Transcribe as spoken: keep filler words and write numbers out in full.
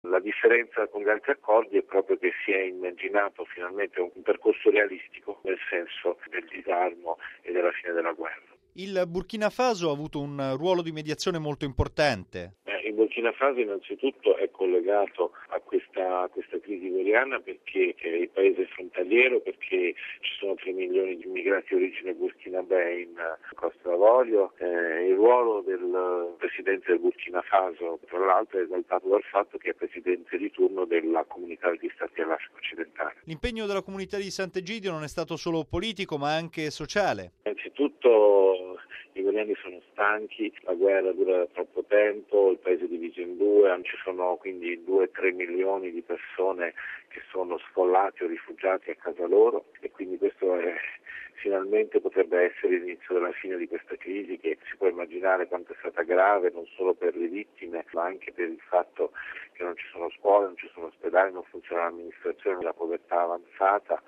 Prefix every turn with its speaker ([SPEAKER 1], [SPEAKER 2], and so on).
[SPEAKER 1] La differenza con gli altri accordi è proprio che si è immaginato finalmente un percorso realistico nel senso del disarmo e della fine della guerra.
[SPEAKER 2] Il Burkina Faso ha avuto un ruolo di mediazione molto importante.
[SPEAKER 1] Eh, il Burkina Faso innanzitutto è collegato a questa, a questa crisi siriana perché è il paese frontaliero, perché ci sono tre milioni di immigrati di origine burkinabè in Costa d'Avorio. Eh, il ruolo del presidente del Burkina Faso, tra l'altro, è esaltato dal fatto che è presidente di turno della comunità degli stati dell'Africa occidentale.
[SPEAKER 2] L'impegno della comunità di Sant'Egidio non è stato solo politico ma anche sociale.
[SPEAKER 1] Innanzitutto i iraniani sono stanchi, la guerra dura da troppo tempo, il paese è diviso in due, ci sono quindi due tre milioni di persone che sono sfollati o rifugiati a casa loro e quindi questo è, finalmente potrebbe essere l'inizio della fine di questa crisi che si può immaginare quanto è stata grave non solo per le vittime ma anche per il fatto che non ci sono scuole, non ci sono ospedali, non funziona l'amministrazione, la povertà avanzata